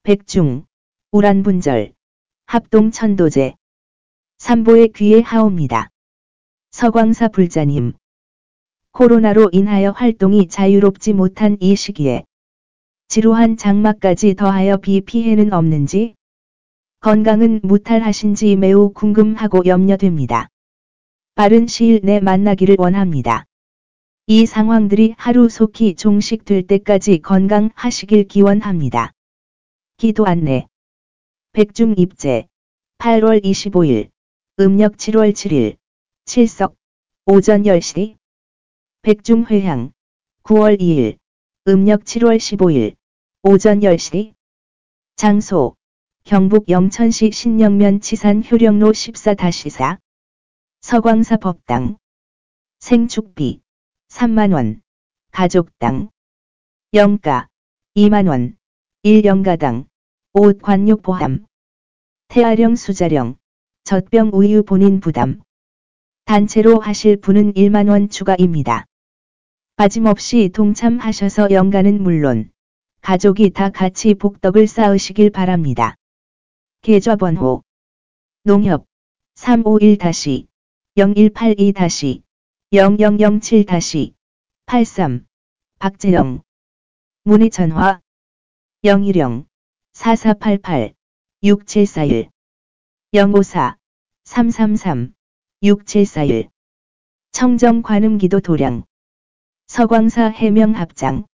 백중, 우란분절, 합동천도제. 삼보의 귀에 하옵니다. 서광사 불자님. 코로나로 인하여 활동이 자유롭지 못한 이 시기에 지루한 장마까지 더하여 비 피해는 없는지, 건강은 무탈하신지 매우 궁금하고 염려됩니다. 빠른 시일 내 만나기를 원합니다. 이 상황들이 하루속히 종식될 때까지 건강하시길 기원합니다. 기도 안내. 백중 입제. 8월 25일. 음력 7월 7일. 칠석. 오전 10시. 백중 회향. 9월 2일. 음력 7월 15일. 오전 10시. 장소. 경북 영천시 신영면 치산 효령로 14-4. 서광사 법당. 생축비 3만원. 가족당. 영가 2만원. 1영가당. 옷 관육 포함. 태아령 수자령. 젖병 우유 본인 부담. 단체로 하실 분은 1만원 추가입니다. 빠짐없이 동참하셔서 영가는 물론 가족이 다 같이 복덕을 쌓으시길 바랍니다. 계좌번호 농협 351-0182-0007-83 박재영. 문의전화 010-4488-6741 054-333-6741 청정관음기도 도량. 서광사 해명합장.